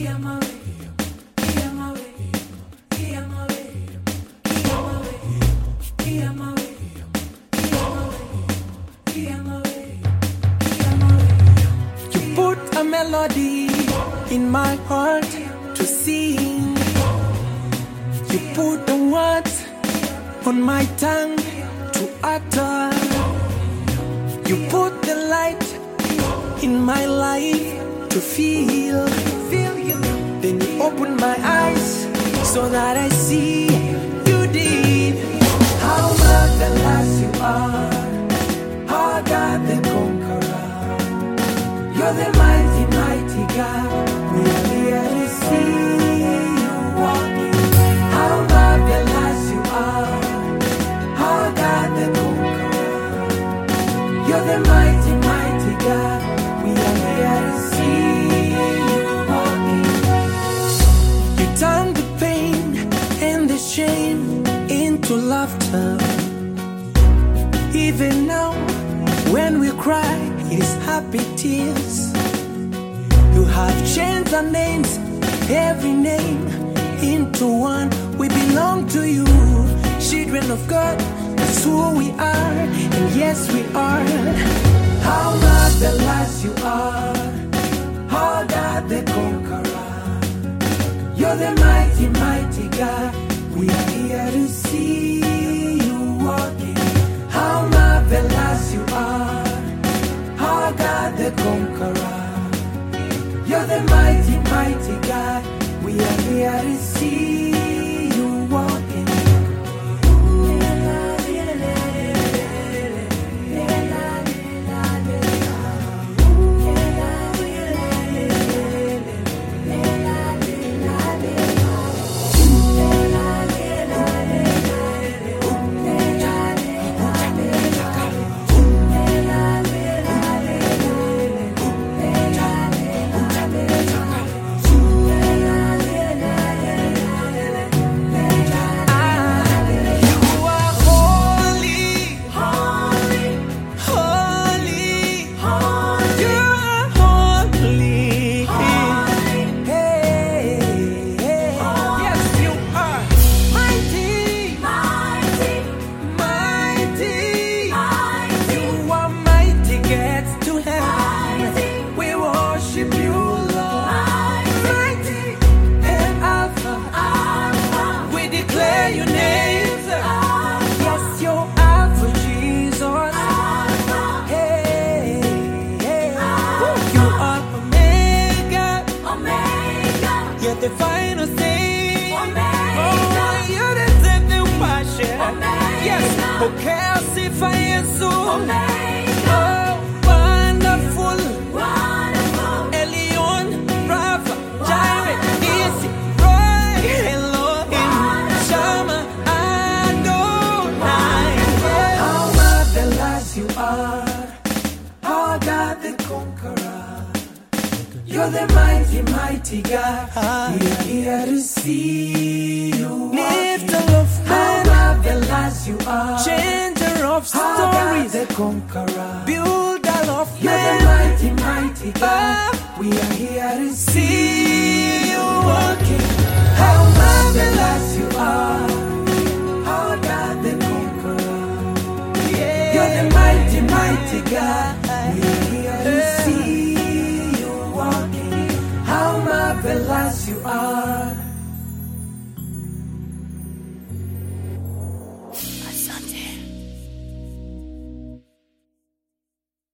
You put a melody in my heart to sing. You put the words on my tongue to utter. You put the light in my life to feel. Then you open my eyes so that I see you did. How marvelous you are, our God the conqueror. You're the mighty, mighty God. We are here to see you walking. How marvelous you are, our God the conqueror. You're the mighty, mighty God. We are here to see you walking. You turn the pain and the shame into laughter. Even now, when we cry, it is happy tears. You have changed our names, every name into one. We belong to you, children of God. That's who we are, and yes we are. How marvelous you are, our God the conqueror. You're the mighty, mighty God. We are here to see you walking. How marvelous you are, our God the conqueror. You're the mighty, mighty God. We are here to see you walking. The final say, oh, you're the second passion. Yes, okay, si fa Yesu. Oh, wonderful, Elion, Rafa, Jireh, Nisi, Roy, Elohim, Shama, Adonai. How marvelous you are, our God the conqueror. You're the mighty, mighty God. We are here to see you. Lifter of men, how marvelous you are. Changer of stories, the conqueror. Builder of men. You're the mighty, mighty God. We are here to see you walking. How marvelous you are, our God the conqueror. Yeah. You're the mighty, mighty God. We are here to see you walking. How marvelous you are.